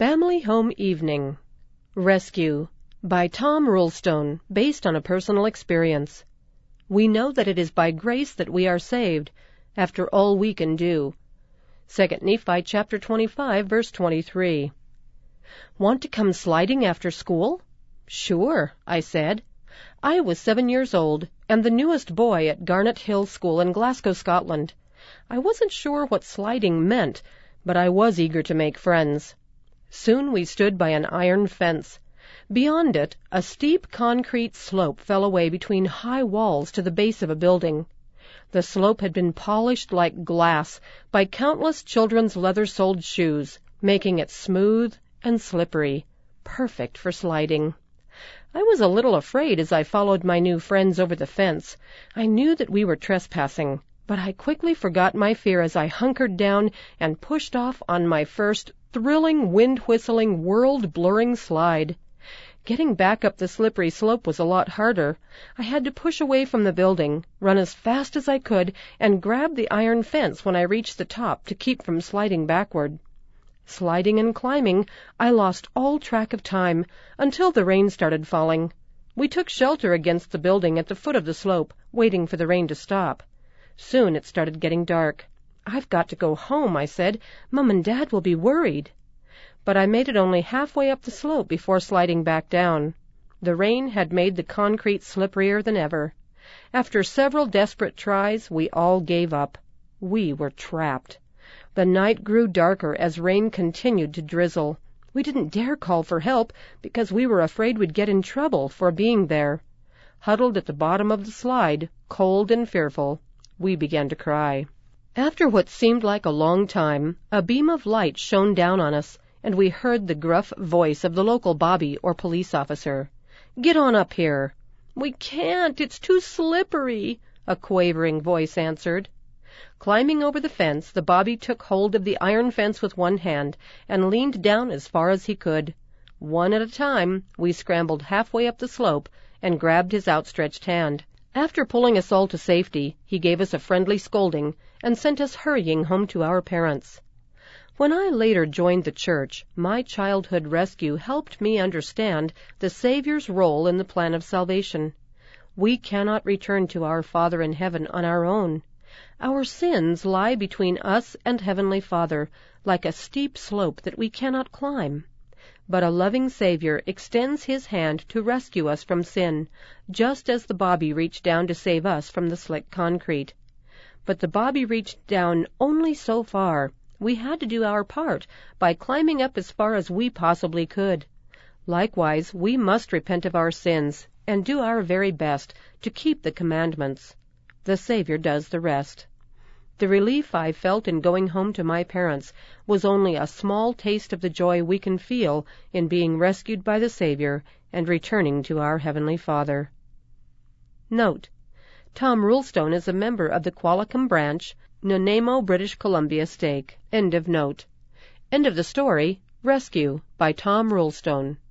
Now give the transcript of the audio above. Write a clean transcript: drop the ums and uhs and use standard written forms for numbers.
Family Home Evening. Rescue by Tom Rulstone, based on a personal experience. We know that it is by grace that we are saved, after all we can do. 2 Nephi chapter 25, verse 23. Want to come sliding after school? Sure, I said. I was 7 years old, and the newest boy at Garnet Hill School in Glasgow, Scotland. I wasn't sure what sliding meant, but I was eager to make friends. Soon we stood by an iron fence. Beyond it, a steep concrete slope fell away between high walls to the base of a building. The slope had been polished like glass by countless children's leather-soled shoes, making it smooth and slippery, perfect for sliding. I was a little afraid as I followed my new friends over the fence. I knew that we were trespassing, but I quickly forgot my fear as I hunkered down and pushed off on my first thrilling, wind-whistling, world-blurring slide. Getting back up the slippery slope was a lot harder. I had to push away from the building, run as fast as I could, and grab the iron fence when I reached the top to keep from sliding backward. Sliding and climbing, I lost all track of time, until the rain started falling. We took shelter against the building at the foot of the slope, waiting for the rain to stop. Soon it started getting dark. I've got to go home, I said. Mom and Dad will be worried. But I made it only halfway up the slope before sliding back down. The rain had made the concrete slipperier than ever. After several desperate tries, we all gave up. We were trapped. The night grew darker as rain continued to drizzle. We didn't dare call for help because we were afraid we'd get in trouble for being there. Huddled at the bottom of the slide, cold and fearful, we began to cry. After what seemed like a long time, a beam of light shone down on us, and we heard the gruff voice of the local bobby or police officer. "Get on up here." "We can't, it's too slippery," a quavering voice answered. Climbing over the fence, the bobby took hold of the iron fence with one hand and leaned down as far as he could. One at a time, we scrambled halfway up the slope and grabbed his outstretched hand. After pulling us all to safety, he gave us a friendly scolding and sent us hurrying home to our parents. When I later joined the church, my childhood rescue helped me understand the Savior's role in the plan of salvation. We cannot return to our Father in heaven on our own. Our sins lie between us and Heavenly Father, like a steep slope that we cannot climb. But a loving Savior extends His hand to rescue us from sin, just as the bobby reached down to save us from the slick concrete. But the bobby reached down only so far. We had to do our part by climbing up as far as we possibly could. Likewise, we must repent of our sins and do our very best to keep the commandments. The Savior does the rest. The relief I felt in going home to my parents was only a small taste of the joy we can feel in being rescued by the Savior and returning to our Heavenly Father. Note: Tom Rulstone is a member of the Qualicum branch, Nanaimo, British Columbia stake. End of note. End of the story, Rescue by Tom Rulstone.